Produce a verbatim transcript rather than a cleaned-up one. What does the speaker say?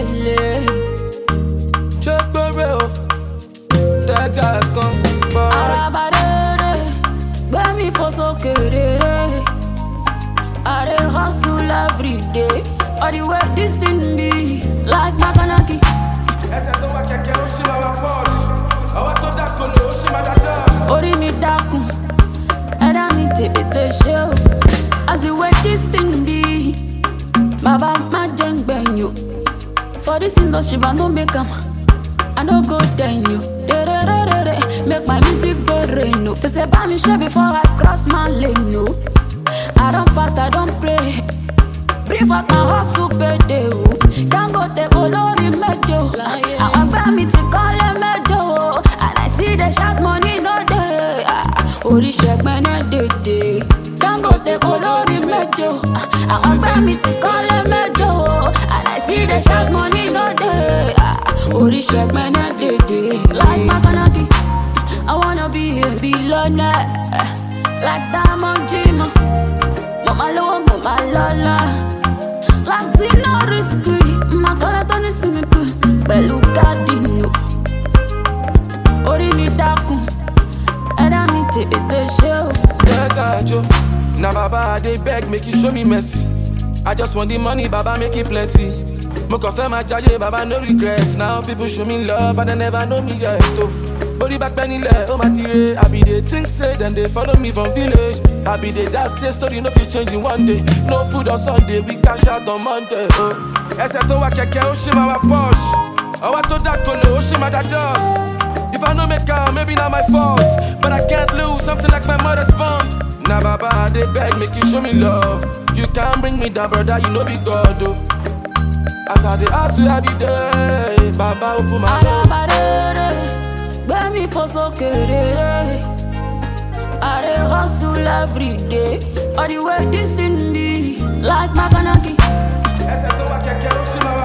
lele. Check the real. That guy come Arabarere, when me for so kerere. I dey hustle every day. All the way this in me, like Makanaki. Ori mi dakun, era mi te ete show. As the way this thing be, Baba ma jeng ben you. For this industry, I no make 'em, I no go ten you. Make my music go rain no. To say by me share before I cross my lane no. I don't fast, I don't pray. Breathe out my hustle payday. Can't go take olori mejo. I want buy me to call a mejo. And I see the shot money no day. Ori shake me no day day. Can't go take olori mejo. I want buy me to call a mejo. And I see the shot money no day. Ori shake me no day day. Like Makanaki, I wanna be a billionaire. Like Diamond Jima. Mama low, mama lola. Like Tina risky. My color turn is me put. Belu Gardino. Ori mi daku. And I need to eat the show. Now Baba, they beg, make you show me mercy. I just want the money, Baba, make it plenty. Mo confirm my jaye, Baba, no regrets. Now people show me love, and they never know me yet. Body back penny le, oh my dear. I be they think say, then they follow me from village. I be they that say story, no fit change in one day. No food on Sunday, we cash out on Monday. Oh, except wa keke, Oshima wa Porsche. I want to that kolo, Oshima that does. If I no make out, maybe not my fault. But I can't lose something like my mother's bond. Now Baba, they beg, make you show me love. You can't bring me down, brother, you know be God, oh. As I dey hustle every day, Baba open my door. Arabarere, when me for so kerere. I dey hustle every day. All the way this in me, like Makanaki. Ese to wa keke, Oshima wa